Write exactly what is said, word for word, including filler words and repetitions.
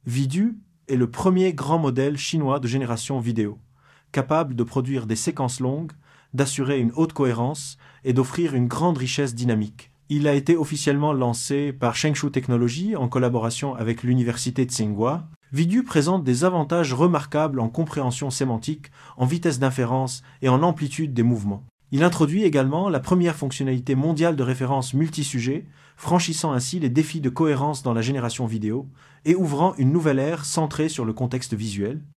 Vidu est le premier grand modèle chinois de génération vidéo, capable de produire des séquences longues, d'assurer une haute cohérence et d'offrir une grande richesse dynamique. Il a été officiellement lancé par Shengshu Technology en collaboration avec l'université Tsinghua. Vidu présente des avantages remarquables en compréhension sémantique, en vitesse d'inférence et en amplitude des mouvements. Il introduit également la première fonctionnalité mondiale de référence multisujet, franchissant ainsi les défis de cohérence dans la génération vidéo et ouvrant une nouvelle ère centrée sur le contexte visuel.